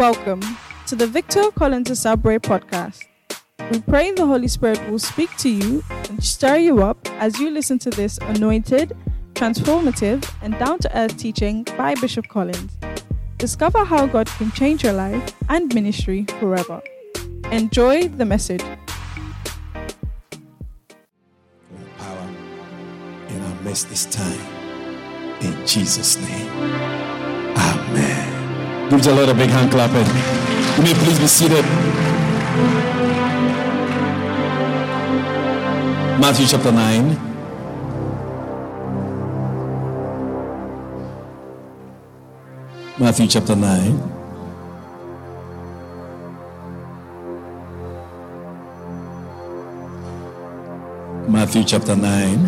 Welcome to the Victor Collins Asabwe podcast. We pray the Holy Spirit will speak to you and stir you up as you listen to this anointed, transformative, and down-to-earth teaching by Bishop Collins. Discover how God can change your life and ministry forever. Enjoy the message. Power in our midst this time. In Jesus' name. Amen. Give the Lord a big hand clapping. You may please be seated. Matthew chapter 9. Matthew chapter 9. Matthew chapter 9.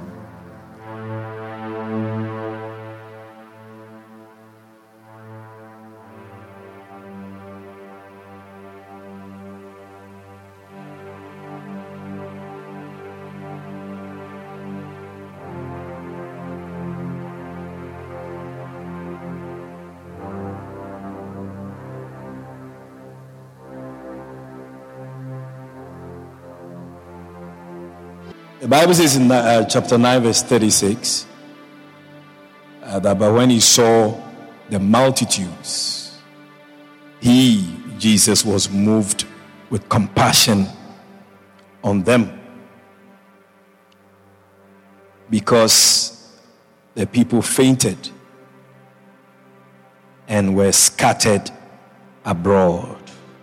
The Bible says in chapter 9 verse 36 that but when he saw the multitudes, he, Jesus, was moved with compassion on them because the people fainted and were scattered abroad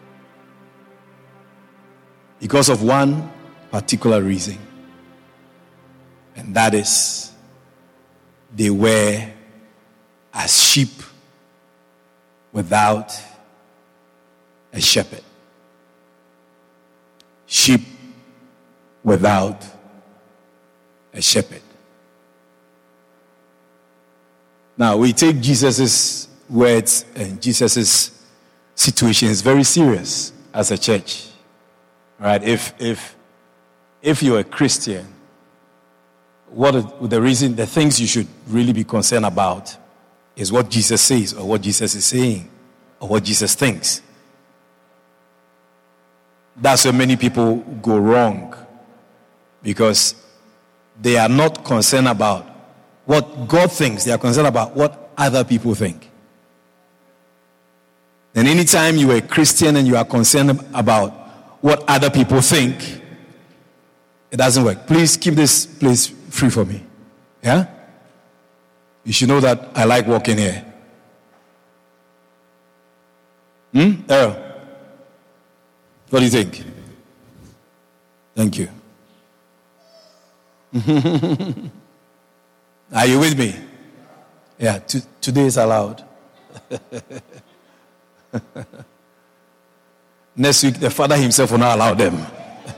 because of one particular reason. And that is, they were as sheep without a shepherd. Sheep without a shepherd. Now, we take Jesus' words and Jesus' situation is very serious as a church. Right? If you're a Christian, the things you should really be concerned about is what Jesus says or what Jesus is saying or what Jesus thinks. That's where many people go wrong because they are not concerned about what God thinks. They are concerned about what other people think. And anytime you are a Christian and you are concerned about what other people think, it doesn't work. Please keep this place free for me. Yeah? You should know that I like walking here. Errol, what do you think? Thank you. Are you with me? Yeah, today is allowed. Next week, the Father himself will not allow them.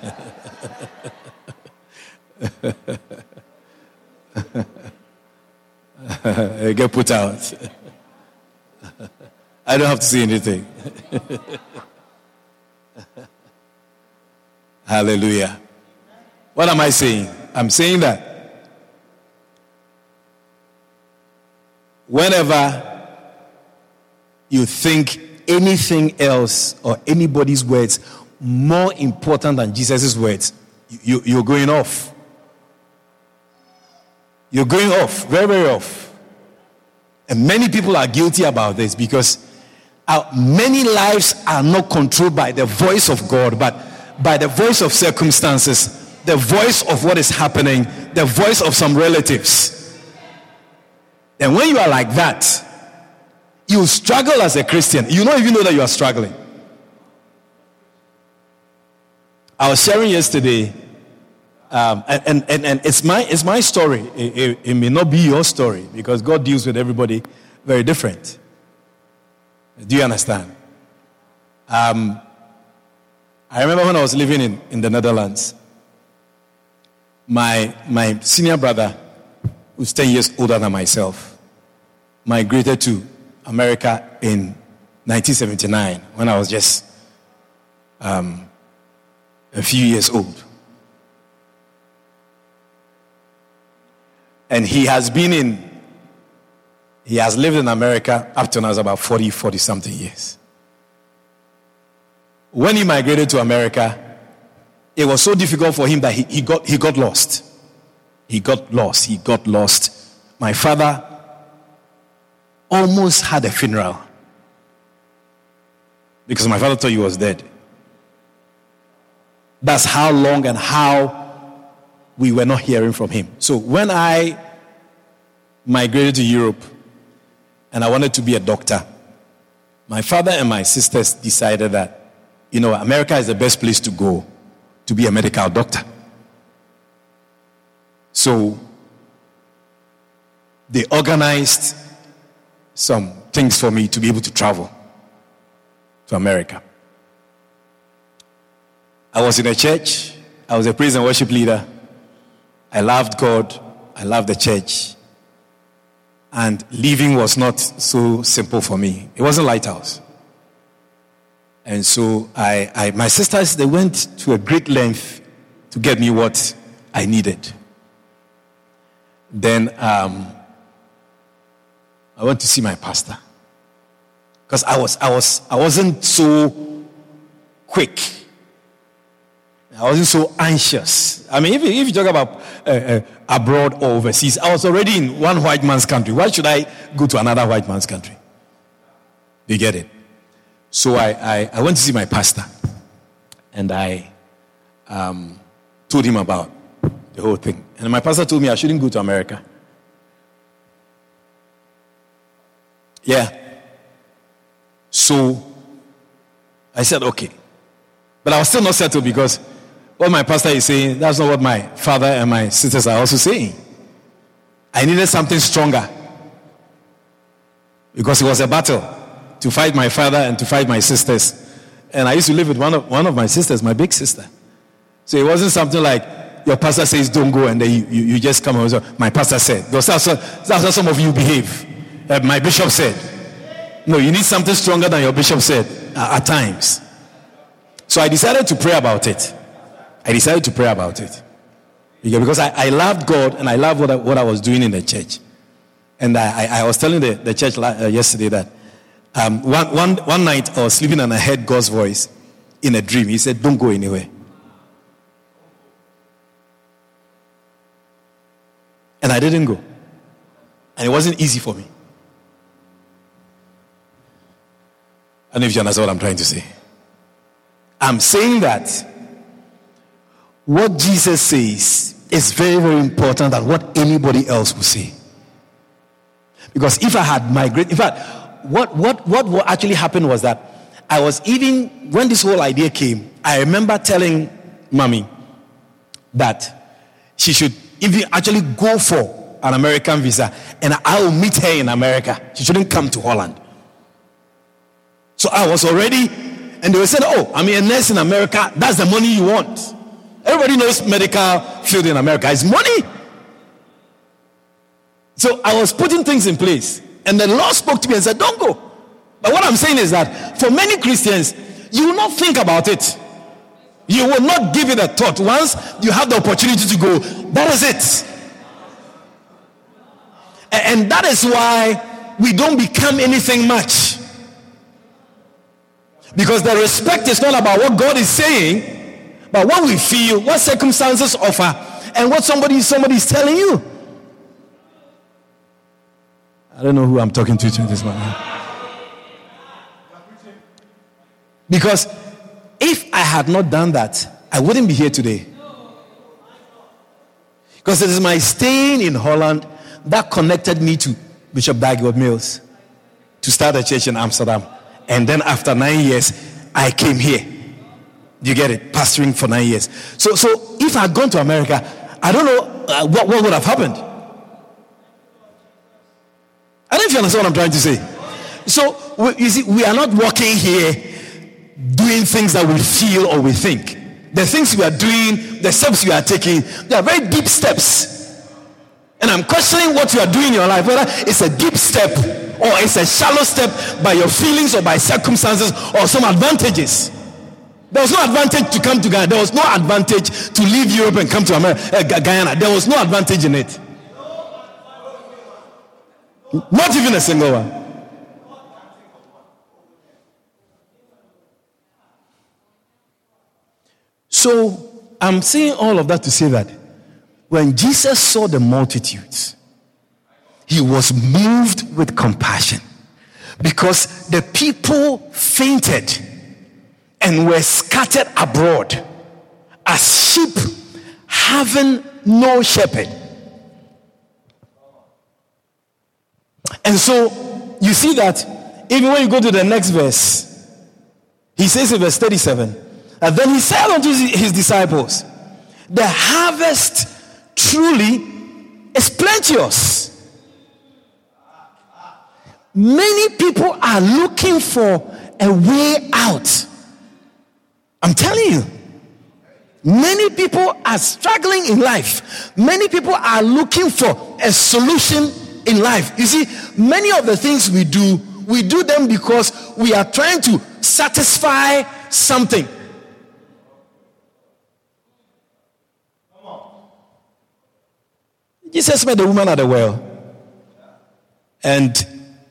Get put out. I don't have to say anything. Hallelujah. What am I saying? I'm saying that whenever you think anything else or anybody's words more important than Jesus' words, you're going off. You're going off, very, very off. And many people are guilty about this because many lives are not controlled by the voice of God, but by the voice of circumstances, the voice of what is happening, the voice of some relatives. And when you are like that, you struggle as a Christian. You don't even know that you are struggling. I was sharing yesterday, and it's my story. It may not be your story because God deals with everybody very different. Do you understand? I remember when I was living in the Netherlands, my senior brother, who's 10 years older than myself, migrated to America in 1979 when I was just a few years old. And he has lived in America up to now about 40 something years. when he migrated to America, it was so difficult for him that he got lost. He got lost. My father almost had a funeral because my father thought he was dead. That's how long and how we were not hearing from him. So when I migrated to Europe and I wanted to be a doctor, my father and my sisters decided that, America is the best place to go to be a medical doctor. So they organized some things for me to be able to travel to America. I was in a church. I was a praise and worship leader. I loved God. I loved the church. And leaving was not so simple for me. It wasn't Lighthouse. And so my sisters, they went to a great length to get me what I needed. Then I went to see my pastor because I wasn't so quick. I wasn't so anxious. I mean, if you talk about abroad or overseas, I was already in one white man's country. Why should I go to another white man's country? You get it? So I went to see my pastor, and I told him about the whole thing. And my pastor told me I shouldn't go to America. Yeah. So I said, okay. But I was still not settled because what my pastor is saying, that's not what my father and my sisters are also saying. I needed something stronger because it was a battle to fight my father and to fight my sisters. And I used to live with one of my sisters, my big sister. So it wasn't something like your pastor says don't go and then you just come over. My pastor said. That's how some of you behave. My bishop said. No, you need something stronger than your bishop said at times. So I decided to pray about it. Because I loved God and I loved what I was doing in the church. And I was telling the church yesterday that one night I was sleeping and I heard God's voice in a dream. He said, don't go anywhere. And I didn't go. And it wasn't easy for me. I don't know if you understand what I'm trying to say. I'm saying that what Jesus says is very, very important than what anybody else will say. Because if I had migrated, in fact, what actually happened was that I was even, when this whole idea came, I remember telling Mommy that she should even actually go for an American visa and I will meet her in America. She shouldn't come to Holland. So I was already, and they were saying, oh, I mean, a nurse in America, that's the money you want. Everybody knows medical field in America is money. So I was putting things in place. And the Lord spoke to me and said, don't go. But what I'm saying is that for many Christians, you will not think about it. You will not give it a thought. Once you have the opportunity to go, that is it. And that is why we don't become anything much. Because the respect is not about what God is saying, but what we feel, what circumstances offer, and what somebody is telling you. I don't know who I'm talking to this morning. Because if I had not done that, I wouldn't be here today. Because it is my staying in Holland that connected me to Bishop Dag Heward-Mills to start a church in Amsterdam. And then after 9 years, I came here. You get it? Pastoring for 9 years. So if I had gone to America, I don't know what would have happened. I don't know if you understand what I'm trying to say. So, you see, we are not walking here doing things that we feel or we think. The things we are doing, the steps we are taking, they are very deep steps. And I'm questioning what you are doing in your life, whether it's a deep step or it's a shallow step by your feelings or by circumstances or some advantages. There was no advantage to come to Ghana. There was no advantage to leave Europe and come to Guyana. There was no advantage in it. Not even a single one. So I'm saying all of that to say that when Jesus saw the multitudes, he was moved with compassion because the people fainted and were scattered abroad as sheep having no shepherd. And so you see that even when you go to the next verse, he says in verse 37, and then he said unto his disciples, the harvest truly is plenteous. Many people are looking for a way out. I'm telling you. Many people are struggling in life. Many people are looking for a solution in life. You see, many of the things we do them because we are trying to satisfy something. Jesus met the woman at the well, and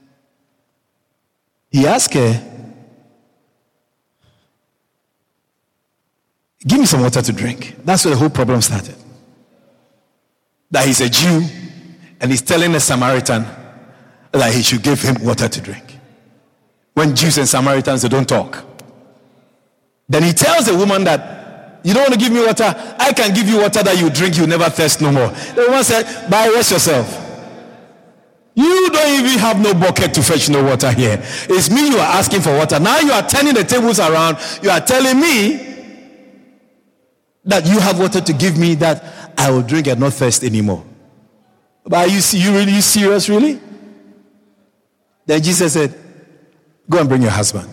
he asked her, give me some water to drink. That's where the whole problem started. That he's a Jew and he's telling a Samaritan that he should give him water to drink. When Jews and Samaritans, they don't talk. Then he tells the woman that, you don't want to give me water? I can give you water that you drink, you never thirst no more. The woman said, bye, rest yourself. You don't even have no bucket to fetch no water here. It's me you are asking for water. Now you are turning the tables around. You are telling me that you have water to give me that I will drink and not thirst anymore. But are you serious, really? Then Jesus said, go and bring your husband.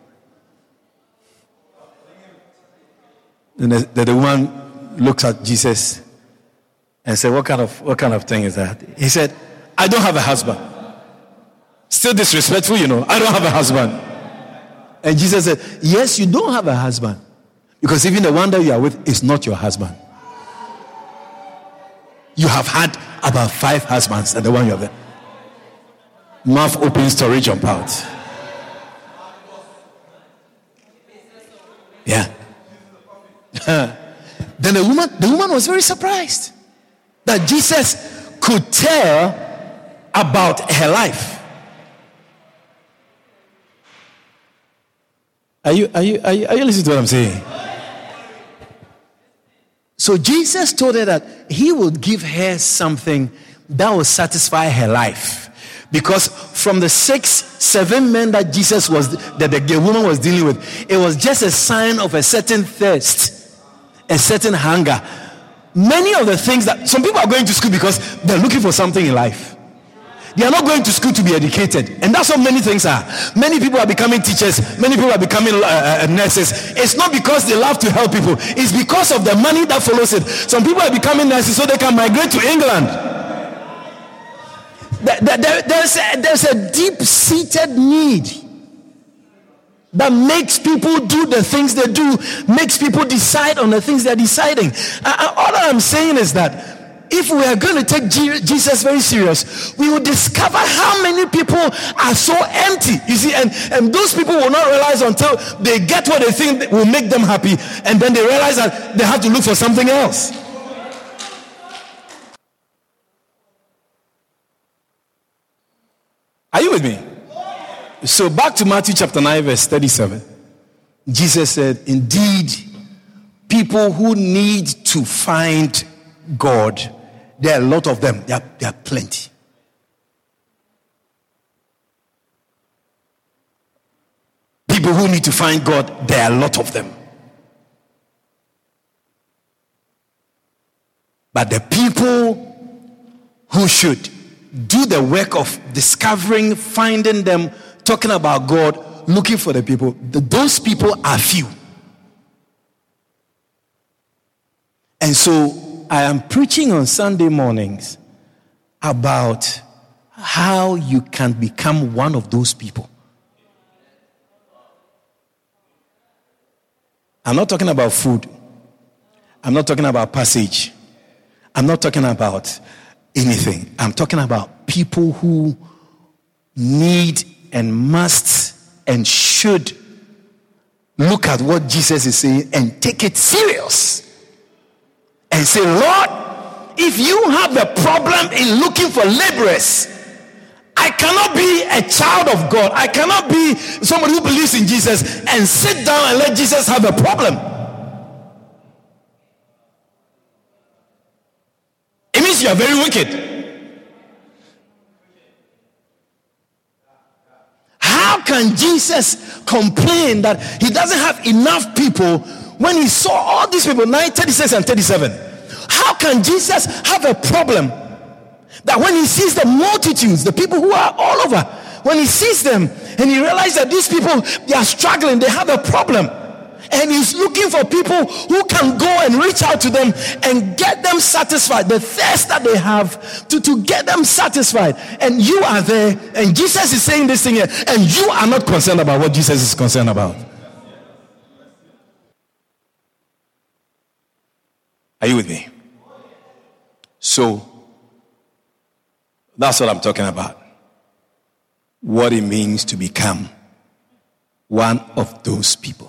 And the woman looks at Jesus and said, what kind of thing is that? He said, I don't have a husband. Still disrespectful, I don't have a husband. And Jesus said, yes, you don't have a husband. Because even the one that you are with is not your husband. You have had about 5 husbands and the one you have there. Mouth open, story jump out. Yeah. Then the woman was very surprised that Jesus could tell about her life. Are you listening to what I'm saying? So Jesus told her that he would give her something that will satisfy her life. Because from the 6-7 men that the woman was dealing with, it was just a sign of a certain thirst, a certain hunger. Many of the things that some people are going to school because they're looking for something in life. They are not going to school to be educated. And that's what many things are. Many people are becoming teachers. Many people are becoming nurses. It's not because they love to help people. It's because of the money that follows it. Some people are becoming nurses so they can migrate to England. There's a deep-seated need that makes people do the things they do, makes people decide on the things they're deciding. All I'm saying is that if we are going to take Jesus very serious, we will discover how many people are so empty. You see, and those people will not realize until they get what they think will make them happy, and then they realize that they have to look for something else. Are you with me? So back to Matthew chapter 9 verse 37. Jesus said, indeed, people who need to find God, there are a lot of them. There are plenty. People who need to find God, there are a lot of them. But the people who should do the work of discovering, finding them, talking about God, looking for the people, those people are few. And so I am preaching on Sunday mornings about how you can become one of those people. I'm not talking about food. I'm not talking about passage. I'm not talking about anything. I'm talking about people who need and must and should look at what Jesus is saying and take it serious. And say, Lord, if you have a problem in looking for laborers, I cannot be a child of God. I cannot be somebody who believes in Jesus and sit down and let Jesus have a problem. It means you are very wicked. How can Jesus complain that he doesn't have enough people when he saw all these people, 36 and 37? How can Jesus have a problem that when he sees the multitudes, the people who are all over, when he sees them and he realizes that these people, they are struggling, they have a problem, and he's looking for people who can go and reach out to them and get them satisfied, the thirst that they have to get them satisfied, and you are there and Jesus is saying this thing here and you are not concerned about what Jesus is concerned about. Are you with me? So that's what I'm talking about. What it means to become one of those people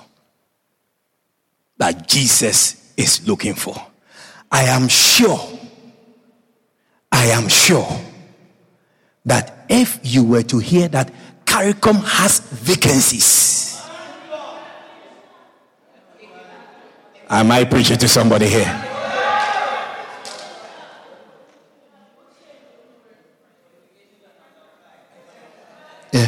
that Jesus is looking for. I am sure that if you were to hear that CARICOM has vacancies, I might preach it to somebody here. Yeah.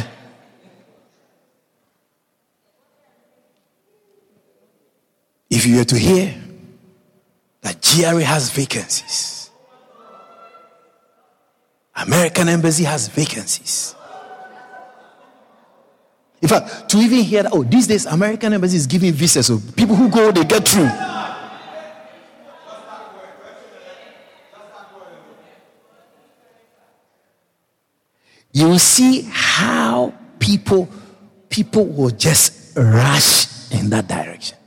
If you were to hear that GRA has vacancies, American Embassy has vacancies. In fact, to even hear that, these days American Embassy is giving visas, so people who go, they get through. You will see how people will just rush in that direction.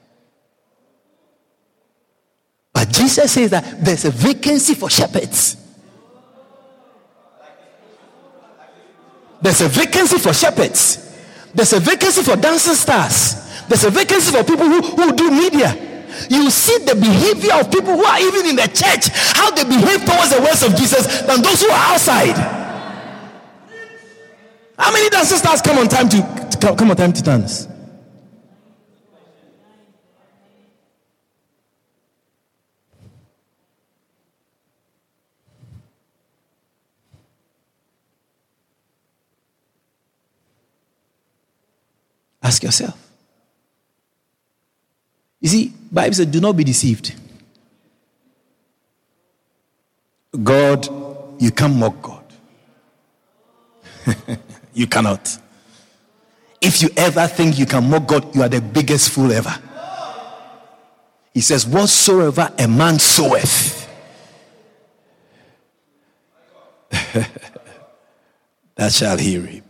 But Jesus says that there's a vacancy for shepherds. There's a vacancy for shepherds. There's a vacancy for dancing stars. There's a vacancy for people who do media. You see the behavior of people who are even in the church, how they behave towards the words of Jesus than those who are outside. How many dancing stars come on time to dance? Ask yourself. You see, Bible says, do not be deceived. God, you can't mock God. You cannot. If you ever think you can mock God, you are the biggest fool ever. He says, whatsoever a man soweth, that shall he reap.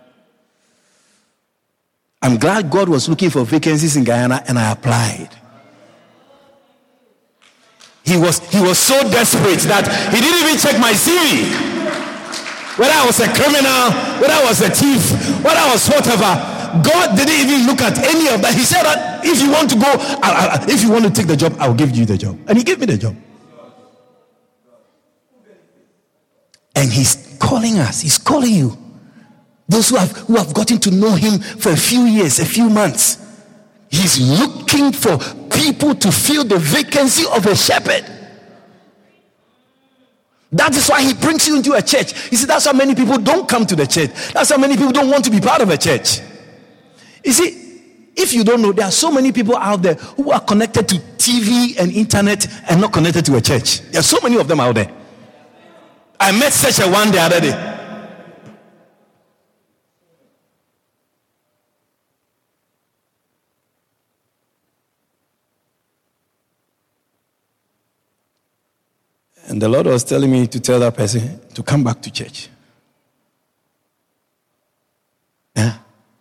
I'm glad God was looking for vacancies in Guyana and I applied. He was so desperate that he didn't even check my CV. Whether I was a criminal, whether I was a thief, whether I was whatever, God didn't even look at any of that. He said that if you want to go, if you want to take the job, I'll give you the job. And he gave me the job. And he's calling us. He's calling you. Those who have gotten to know him for a few years, a few months. He's looking for people to fill the vacancy of a shepherd. That is why he brings you into a church. You see, that's why many people don't come to the church. That's why many people don't want to be part of a church. You see, if you don't know, there are so many people out there who are connected to TV and internet and not connected to a church. There are so many of them out there. I met such a one the other day. And the Lord was telling me to tell that person to come back to church. Yeah.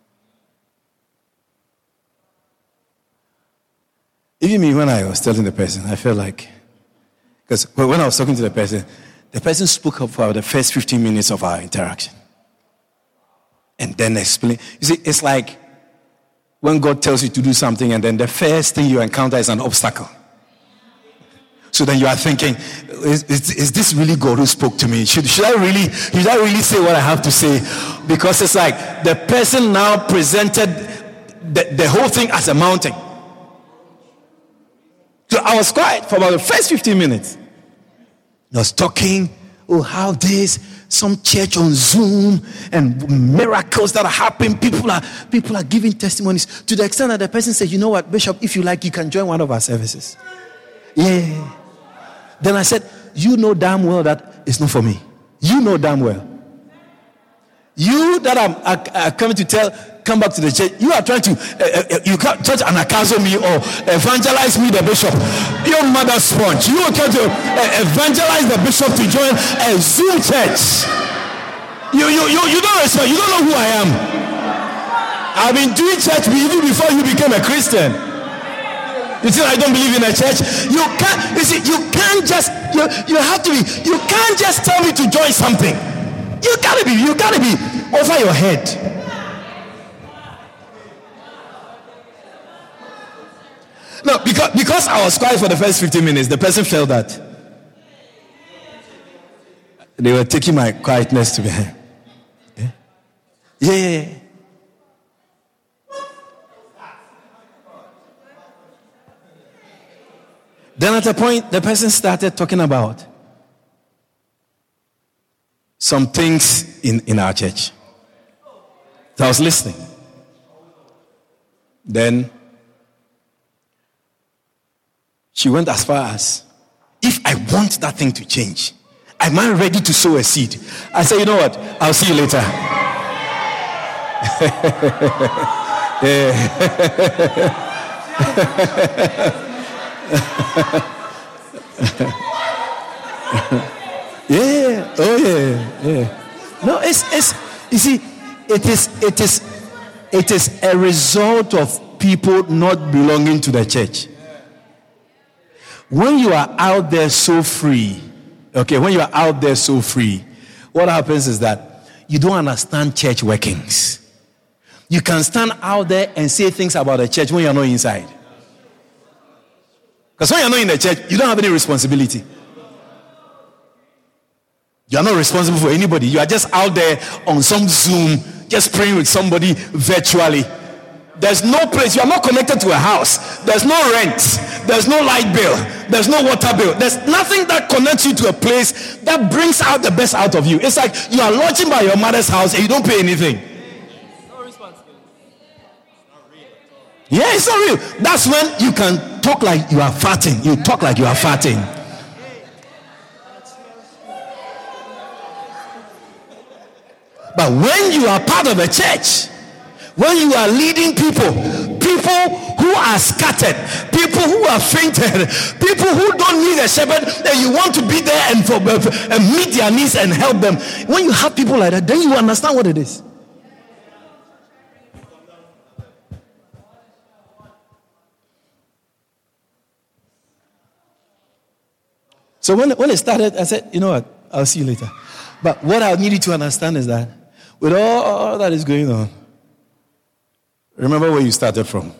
Even me, when I was telling the person, I felt like, because when I was talking to the person spoke up for the first 15 minutes of our interaction. And then explain. You see, it's like when God tells you to do something and then the first thing you encounter is an obstacle. So then you are thinking, is this really God who spoke to me? Should I really say what I have to say? Because it's like the person now presented the whole thing as a mountain. So I was quiet for about the first 15 minutes. I was talking, how some church on Zoom and miracles that are happening. People are giving testimonies to the extent that the person said, you know what, Bishop, if you like, you can join one of our services. Yeah. Then I said, you know damn well that it's not for me. You know damn well. You that I'm coming to come back to the church, you are trying to you can't touch and anakazo me or evangelize me, the bishop. Your mother sponge. You are trying to evangelize the bishop to join a Zoom church. You don't respect. You don't know who I am. I've been doing church even before you became a Christian. You think I don't believe in a church? You can't. You see, you can't just. You have to be. You can't just tell me to join something. You gotta be over your head. No, because I was quiet for the first 15 minutes, the person felt that they were taking my quietness to be heard. Yeah. Then at a point, the person started talking about some things in our church. So I was listening. Then she went as far as, if I want that thing to change, am I ready to sow a seed? I said, you know what? I'll see you later. Yeah. Oh yeah. No, it's you see, it is a result of people not belonging to the church. When you are out there so free, what happens is that you don't understand church workings. You can stand out there and say things about the church when you're not inside. Because when you're not in the church, you don't have any responsibility. You are not responsible for anybody. You are just out there on some Zoom, just praying with somebody virtually. There's no place. You are not connected to a house. There's no rent. There's no light bill. There's no water bill. There's nothing that connects you to a place that brings out the best out of you. It's like you are lodging by your mother's house and you don't pay anything. No responsibility. Yeah, it's not real. That's when you can talk like you are farting. You talk like you are farting. But when you are part of a church, when you are leading people who are scattered, people who are fainted, people who don't need a shepherd, and you want to be there and meet their needs and help them. When you have people like that, then you understand what it is. So when it started, I said, you know what, I'll see you later. But what I need you to understand is that with all that is going on, remember where you started from.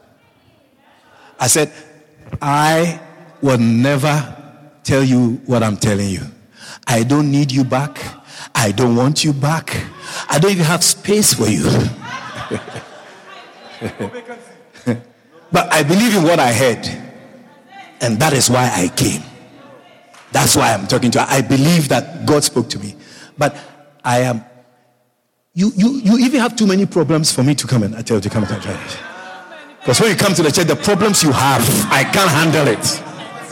I said, I will never tell you what I'm telling you. I don't need you back. I don't want you back. I don't even have space for you. But I believe in what I heard. And that is why I came. That's why I'm talking to you. I believe that God spoke to me. But I am... You even have too many problems for me to come and I tell you to come to the church. Because when you come to the church, the problems you have, I can't handle it.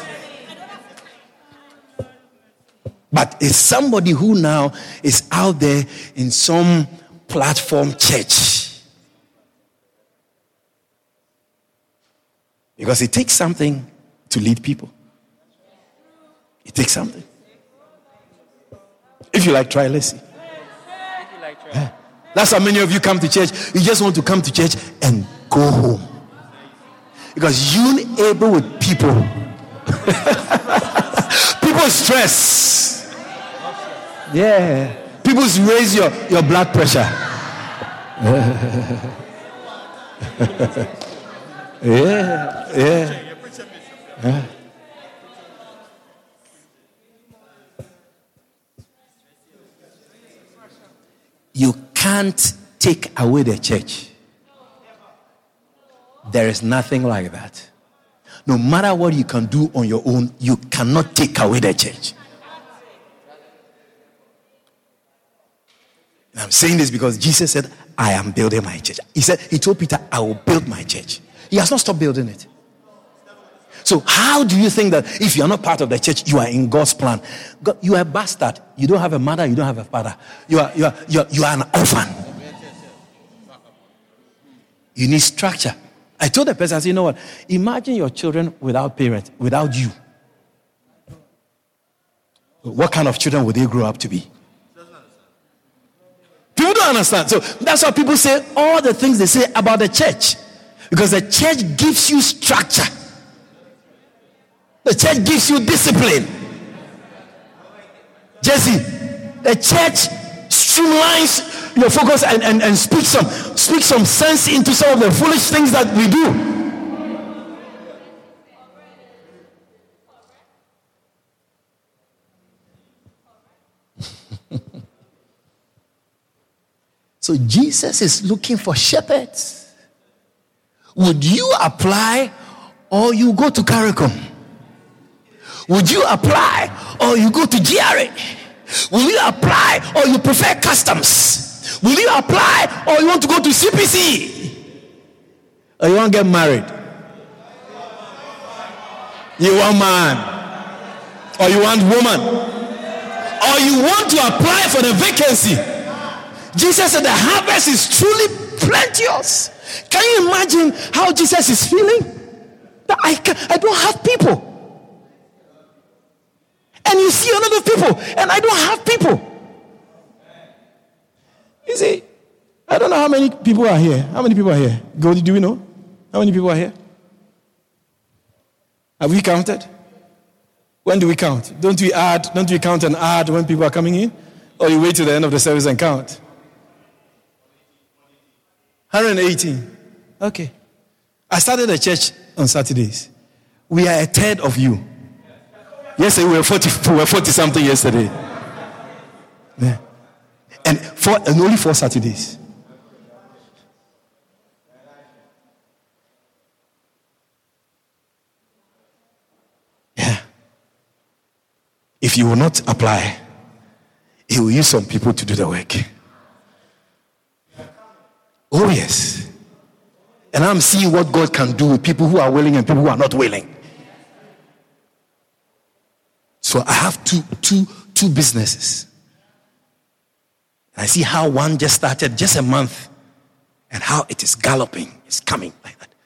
But it's somebody who now is out there in some platform church. Because it takes something to lead people. It takes something. If you like, try, let's see. Yeah. That's how many of you come to church. You just want to come to church and go home. Because you're able with people. People stress. Yeah. People raise your blood pressure. Yeah. You can't take away the church. There is nothing like that. No matter what you can do on your own, you cannot take away the church. And I'm saying this because Jesus said, I am building my church. He told Peter, I will build my church. He has not stopped building it. So how do you think that if you are not part of the church, you are in God's plan? God, you are a bastard. You don't have a mother, you don't have a father. You are an orphan. You need structure. I told the person, I said, you know what? Imagine your children without parents, without you. What kind of children would they grow up to be? People don't understand. So that's why people say all the things they say about the church. Because the church gives you structure. The church gives you discipline. Jesse, the church streamlines your focus and speak some sense into some of the foolish things that we do. So Jesus is looking for shepherds. Would you apply or you go to CARICOM? Would you apply or you go to GRA? Will you apply or you prefer customs? Will you apply or you want to go to CPC? Or you want to get married? You want man? Or you want woman? Or you want to apply for the vacancy? Jesus said the harvest is truly plenteous. Can you imagine how Jesus is feeling? That I don't have people. And you see a lot of people, and I don't have people. You see, I don't know how many people are here. How many people are here? Goldie, do we know? How many people are here? Have we counted? When do we count? Don't we count and add when people are coming in? Or you wait till the end of the service and count? 118. Okay. I started a church on Saturdays. We are a third of you. Yesterday we were 40 something yesterday. Yeah. And only 4 Saturdays. Yeah. If you will not apply, he will use some people to do the work. Oh yes. And I'm seeing what God can do with people who are willing and people who are not willing. So I have two businesses. I see how one just started just a month and how it is galloping. It's coming like that.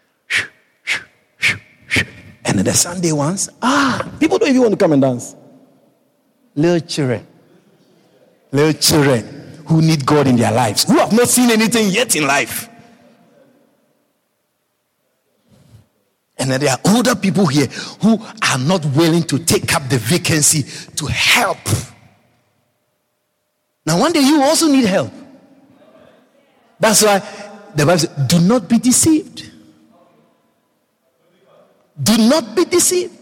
And then the Sunday ones, people don't even want to come and dance. Little children who need God in their lives, who have not seen anything yet in life. And then there are older people here who are not willing to take up the vacancy to help. Now one day you also need help. That's why the Bible says, do not be deceived. Do not be deceived.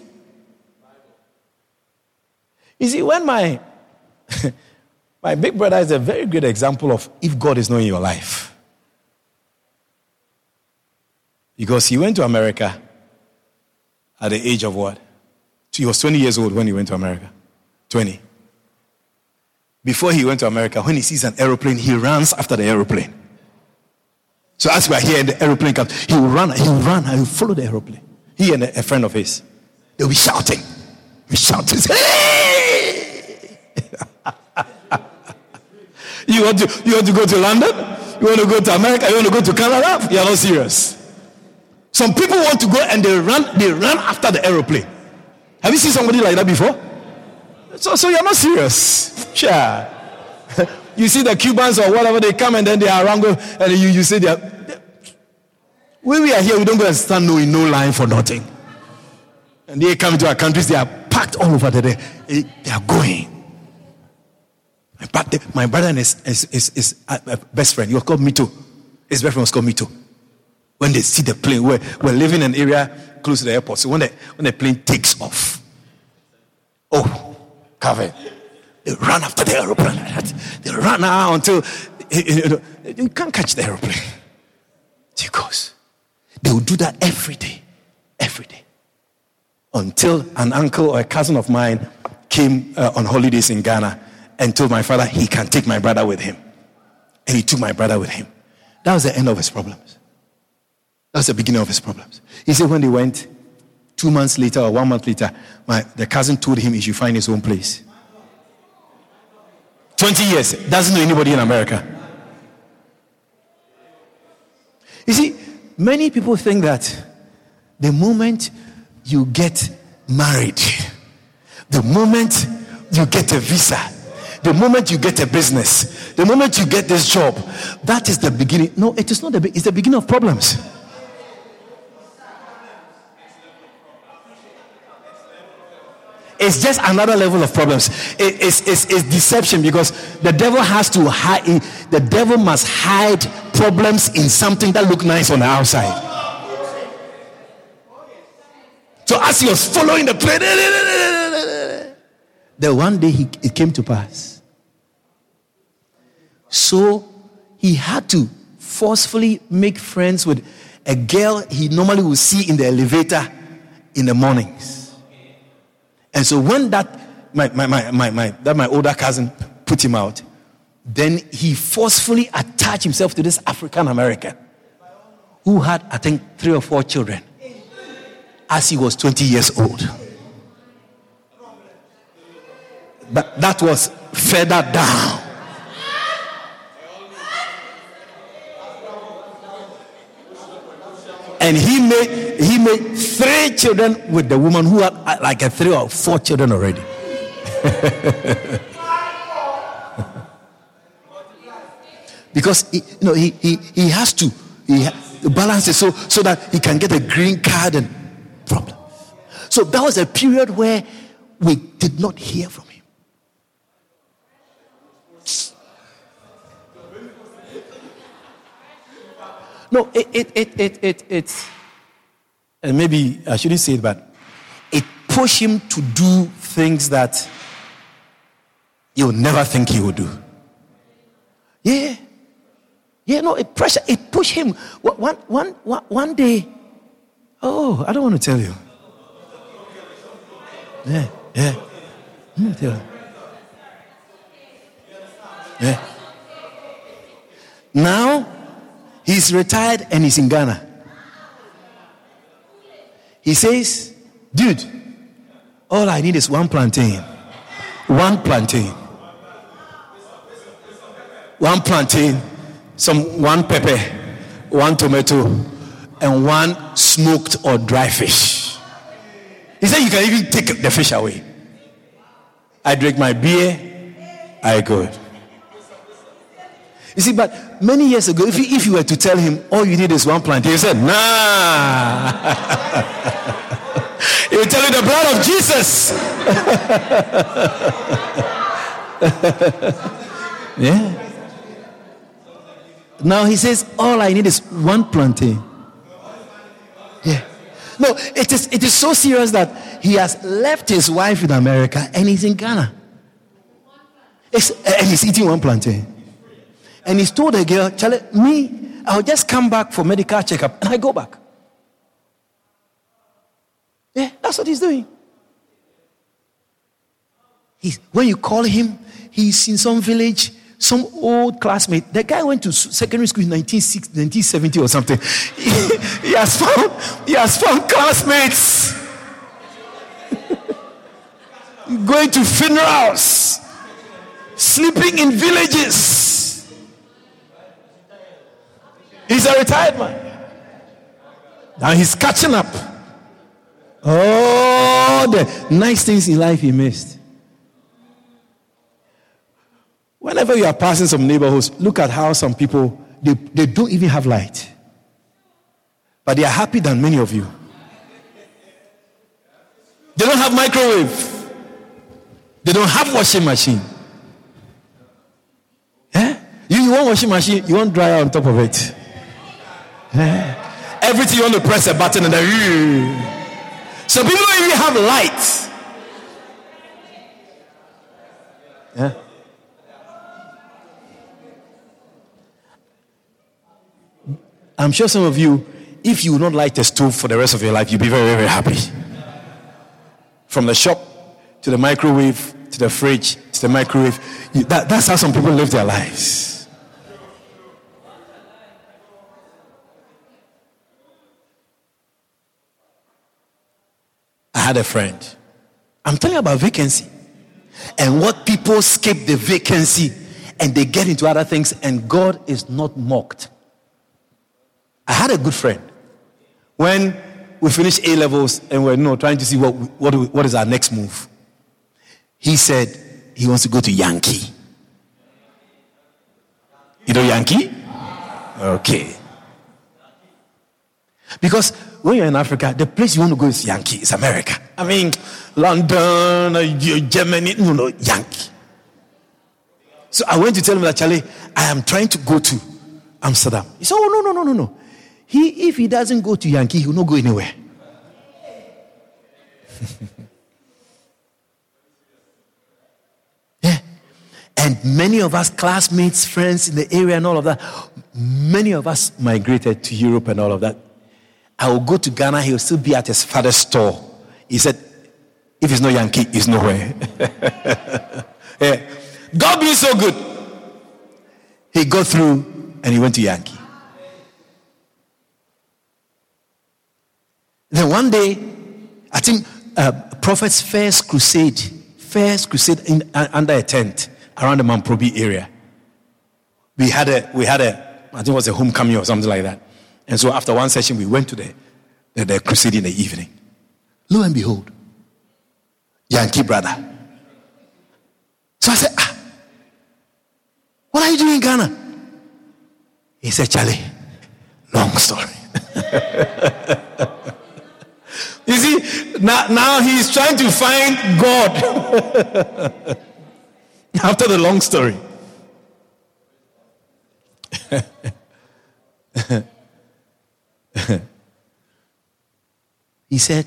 You see, when my big brother is a very good example of if God is not in your life. Because he went to America at the age of what? He was 20 years old when he went to America. 20. Before he went to America, when he sees an aeroplane, he runs after the aeroplane. So as we are here and the aeroplane comes, he will run and he will follow the aeroplane. He and a friend of his, they'll be shouting. Hey! You want to go to London? You want to go to America? You want to go to Canada? You are not serious. Some people want to go and they run after the aeroplane. Have you seen somebody like that before? So you're not serious. Sure. You see the Cubans or whatever, they come and then they are around and you say when we are here, we don't go and stand in no line for nothing. And they come to our countries, they are packed all over the day. They are going. My brother and his best friend, he was called Mito. His best friend was called Mito. When they see the plane, we're living in an area close to the airport. So when the plane takes off, oh, Calvin, they run after the aeroplane like that. They run out until you can't catch the aeroplane. Because they will do that every day. Until an uncle or a cousin of mine came on holidays in Ghana and told my father he can take my brother with him. And he took my brother with him. That was the end of his problems. That was the beginning of his problems. He said when they went, 2 months later or 1 month later, the cousin told him he should find his own place. 20 years, doesn't know anybody in America. You see, many people think that the moment you get married, the moment you get a visa, the moment you get a business, the moment you get this job, that is the beginning. No, it is not it's the beginning of problems. It's just another level of problems. It's deception, because the devil has to hide. The devil must hide problems in something that look nice on the outside. So as he was following the plane, then one day it came to pass. So he had to forcefully make friends with a girl he normally would see in the elevator in the mornings. And so when my older cousin put him out, then he forcefully attached himself to this African American who had, I think, 3 or 4 children as he was 20 years old. But that was further down. And he made 3 children with the woman who had like 3 or 4 children already. Because he has to balance it so that he can get a green card and problems. So that was a period where we did not hear from him. No, it's and maybe I shouldn't say it, but it pushed him to do things that you'll never think he would do. Yeah, no, it pushed him. One day, oh, I don't want to tell you. Yeah. Let me tell you. Yeah. Now, he's retired and he's in Ghana. He says, dude, all I need is one plantain. One plantain, one pepper, one tomato, and one smoked or dry fish. He said you can even take the fish away. I drink my beer, I go. You see, but many years ago, if you were to tell him all you need is one plantain, he said, nah. He will tell you the blood of Jesus. Yeah. Now he says, all I need is one plantain. Yeah. No, it is so serious that he has left his wife in America and he's in Ghana. And he's eating one plantain. And he's told the girl, Charlie, I'll just come back for medical checkup and I go back. Yeah, that's what he's doing. When you call him, he's in some village, some old classmate. The guy went to secondary school in 1970 or something. He has found classmates. Going to funerals, sleeping in villages. He's a retired man. Now he's catching up. All the nice things in life he missed. Whenever you are passing some neighborhoods, look at how some people, they don't even have light. But they are happy than many of you. They don't have microwave. They don't have washing machine. You want washing machine, you want dryer on top of it. everything you want to press a button and then some people don't even have lights. Yeah. I'm sure some of you, if you will not light a stove for the rest of your life, you'll be very, very happy. From the shop to the microwave to the fridge to the microwave, that's how some people live their lives. I had a friend. I'm telling you about vacancy. And what people skip the vacancy and they get into other things, and God is not mocked. I had a good friend. When we finished A levels and we're trying to see what is our next move, he said he wants to go to Yankee. You know Yankee? Okay. Because when you're in Africa, the place you want to go is Yankee. It's America. I mean, London, Germany, Yankee. So I went to tell him that, Charlie, I am trying to go to Amsterdam. He said, oh, no. If he doesn't go to Yankee, he will not go anywhere. Yeah. And many of us, classmates, friends in the area and all of that, many of us migrated to Europe and all of that. I will go to Ghana, he will still be at his father's store. He said, if it's not Yankee, it's nowhere. Yeah. God being so good, he got through and he went to Yankee. Then one day, I think Prophet's first crusade under a tent around the Mamprobi area. We had a I think it was a homecoming or something like that. And so after one session, we went to the crusade in the evening. Lo and behold, Yankee brother. So I said, what are you doing in Ghana? He said, Charlie, long story. You see, now he's trying to find God after the long story. He said,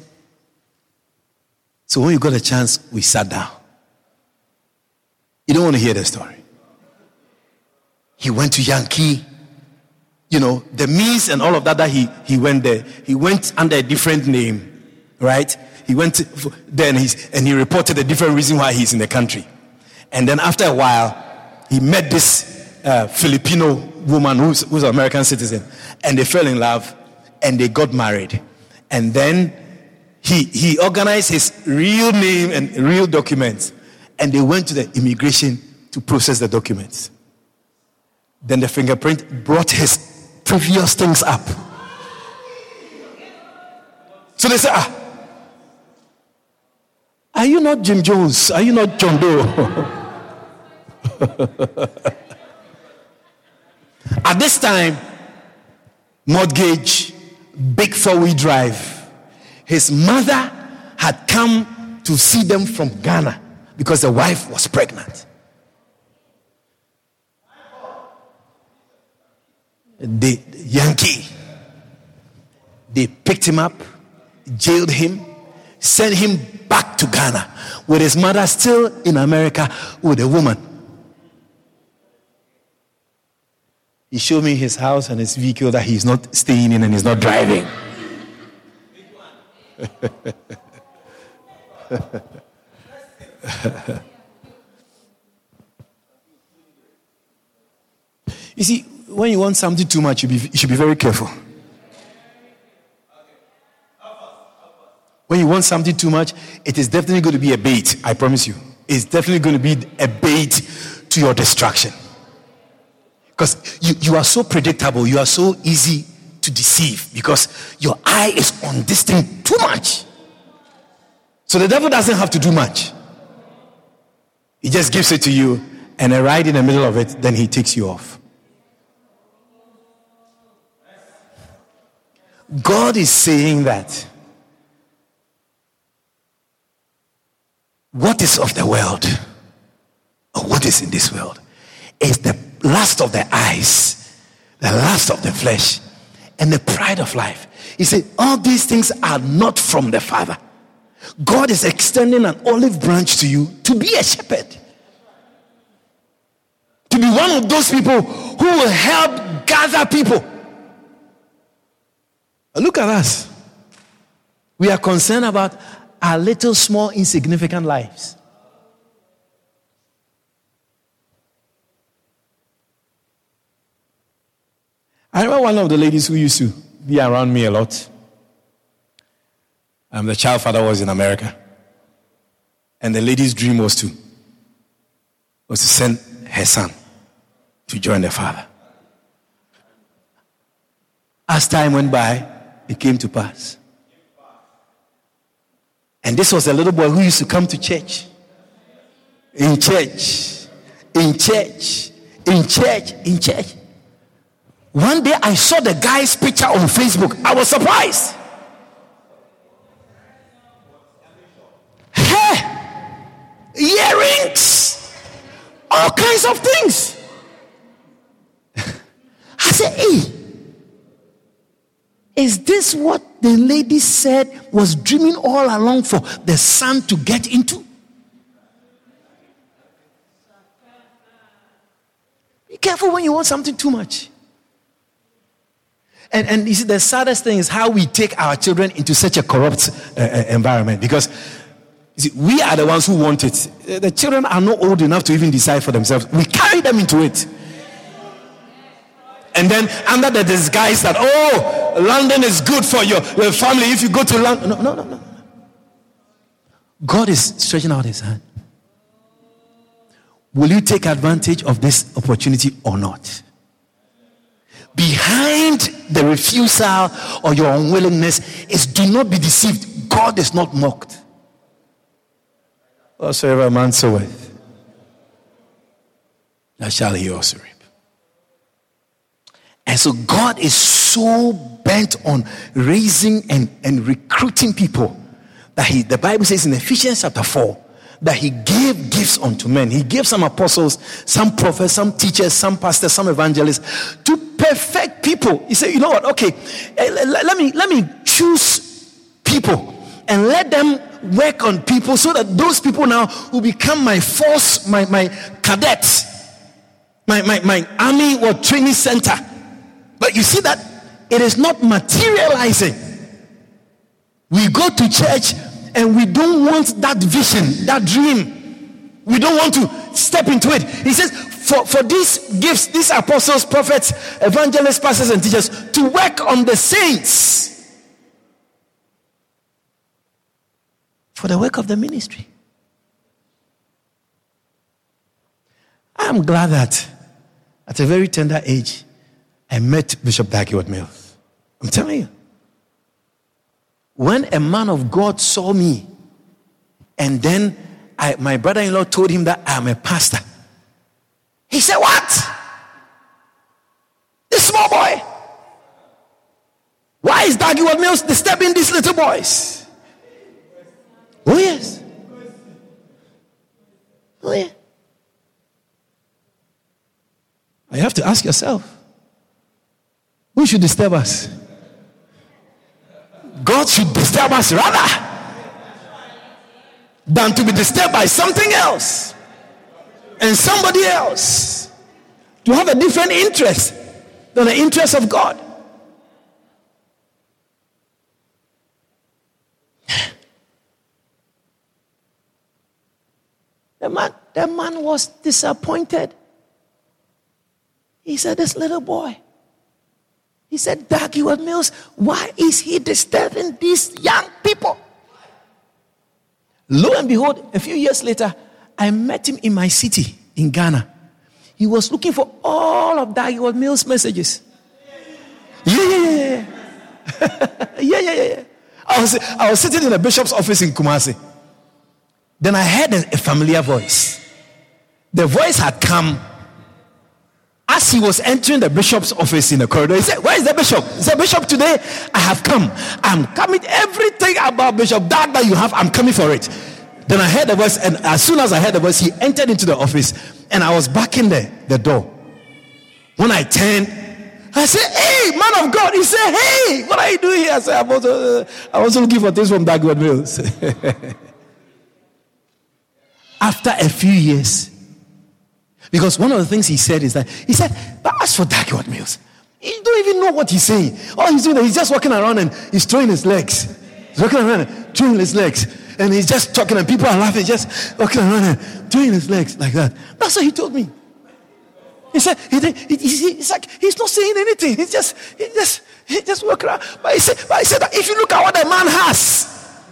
so when you got a chance, we sat down. You don't want to hear the story. He went to Yankee. The means and all of that he went there. He went under a different name. Right? He went then and he reported a different reason why he's in the country. And then after a while, he met this Filipino woman who's an American citizen, and they fell in love and they got married. And then he organized his real name and real documents, and they went to the immigration to process the documents. Then the fingerprint brought his previous things up. So they said, are you not Jim Jones? Are you not John Doe? At this time, mortgage, big 4-wheel drive. His mother had come to see them from Ghana because the wife was pregnant. The Yankee, they picked him up, jailed him, sent him back to Ghana with his mother still in America with a woman. He showed me his house and his vehicle that he's not staying in and he's not driving. You see, when you want something too much, you should be very careful. When you want something too much, it is definitely going to be a bait. I promise you. It's definitely going to be a bait to your destruction. Because you are so predictable. You are so easy to deceive because your eye is on this thing too much. So the devil doesn't have to do much. He just gives it to you, and right in the middle of it, then he takes you off. God is saying that what is of the world, or what is in this world, is the lust of the eyes, the lust of the flesh, and the pride of life. He said, all these things are not from the Father. God is extending an olive branch to you to be a shepherd. To be one of those people who will help gather people. Look at us. We are concerned about our little, small, insignificant lives. I remember one of the ladies who used to be around me a lot. The child father was in America. And the lady's dream was to send her son to join the father. As time went by, it came to pass. And this was a little boy who used to come to church. In church. In church. In church. In church. One day I saw the guy's picture on Facebook. I was surprised. Hair, earrings, all kinds of things. I said, hey, is this what the lady said was dreaming all along for the son to get into? Be careful when you want something too much. And you see, the saddest thing is how we take our children into such a corrupt environment. Because you see, we are the ones who want it. The children are not old enough to even decide for themselves. We carry them into it. And then under the disguise that, London is good for your family if you go to London. No. God is stretching out his hand. Will you take advantage of this opportunity or not? Behind the refusal or your unwillingness is, do not be deceived. God is not mocked. Whatsoever a man soweth, that shall he also reap. And so God is so bent on raising and recruiting people that the Bible says in Ephesians chapter 4, that he gave gifts unto men. He gave some apostles, some prophets, some teachers, some pastors, some evangelists to perfect people. He said, you know what? Okay, let me choose people and let them work on people so that those people now will become my force, my cadets, my army or training center. But you see that it is not materializing. We go to church and we don't want that vision, that dream. We don't want to step into it. He says, for these gifts, these apostles, prophets, evangelists, pastors, and teachers, to work on the saints for the work of the ministry. I'm glad that at a very tender age, I met Bishop Dag Heward-Mills. I'm telling you. When a man of God saw me, and then my brother-in-law told him that I'm a pastor, he said, what? This small boy? Why is Dag Heward-Mills disturbing these little boys? Oh yes. Oh yeah. You have to ask yourself, who should disturb us? God should disturb us rather than to be disturbed by something else and somebody else. To have a different interest than the interest of God. The man was disappointed. He said, this little boy. He said, Dag Heward-Mills, why is he disturbing these young people? Lo and behold, a few years later, I met him in my city in Ghana. He was looking for all of Dag Heward-Mills' messages. Yeah. Yeah. I was sitting in the bishop's office in Kumasi. Then I heard a familiar voice. The voice had come as he was entering the bishop's office in the corridor. He said, where is the bishop? He said, Bishop, today I have come. I'm coming. Everything about Bishop that you have, I'm coming for it. Then I heard the voice, and as soon as I heard the voice, he entered into the office, and I was back in the door. When I turned, I said, hey, man of God. He said, hey, what are you doing here? I said, I'm also looking for things from Dagwood Mills. After a few years, because one of the things he said is that, he said, but as for Dagwood Mills, you don't even know what he's saying. All he's doing is he's just walking around and he's throwing his legs. He's walking around and throwing his legs. And he's just talking and people are laughing, just walking around and throwing his legs like that. That's what he told me. He said, it's like he's not saying anything. He just walking around. But he said that if you look at what the man has.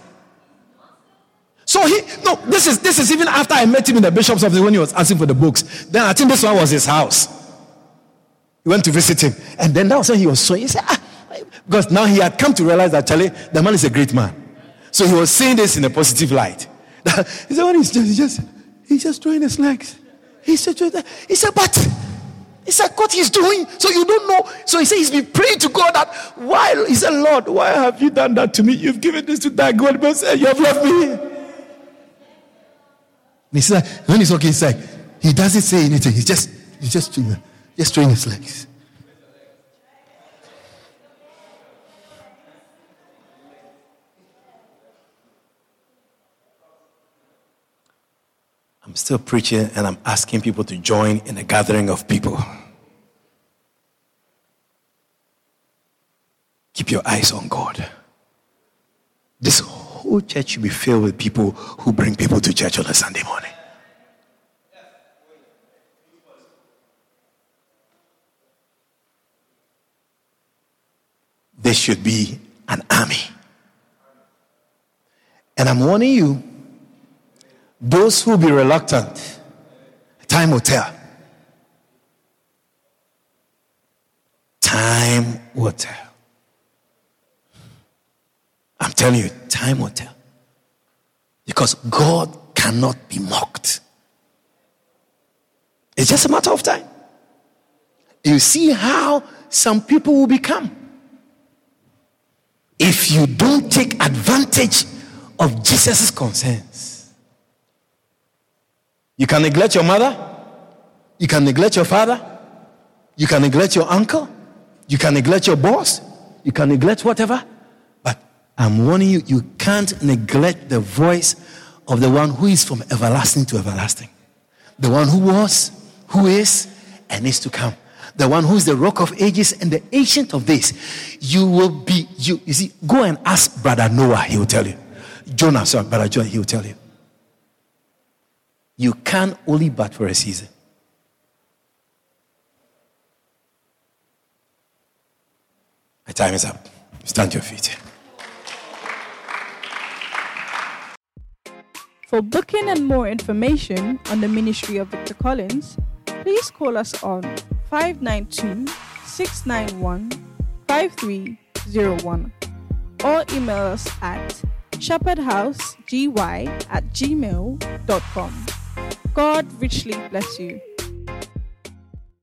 So this is even after I met him in the bishop's office when he was asking for the books. Then I think this one was his house. He went to visit him. And then that was when he was showing. He said, because now he had come to realize that Charlie, the man is a great man. So he was saying this in a positive light. He said, when he's just throwing his legs. He said, but he said, what he's doing, so you don't know. So he said he's been praying to God that why? He said, Lord, why have you done that to me? You've given this to that God, but you have left me. And he said, when he's okay, he's like, he doesn't say anything. He's just throwing his legs. I'm still preaching and I'm asking people to join in a gathering of people. Keep your eyes on God. This whole church should be filled with people who bring people to church on a Sunday morning. There should be an army. And I'm warning you, those who will be reluctant, time will tell. Time will tell. I'm telling you, time will tell. Because God cannot be mocked. It's just a matter of time. You see how some people will become. If you don't take advantage of Jesus' concerns. You can neglect your mother. You can neglect your father. You can neglect your uncle. You can neglect your boss. You can neglect whatever. But I'm warning you, you can't neglect the voice of the one who is from everlasting to everlasting. The one who was, who is, and is to come. The one who is the rock of ages and the ancient of days. You will be, you see, go and ask Brother Noah, he will tell you. Brother John, he will tell you. You can only but for a season. My time is up. Stand to your feet. For booking and more information on the ministry of Victor Collins, please call us on 592-691-5301 or email us at shepherdhousegy@gmail.com. God richly bless you.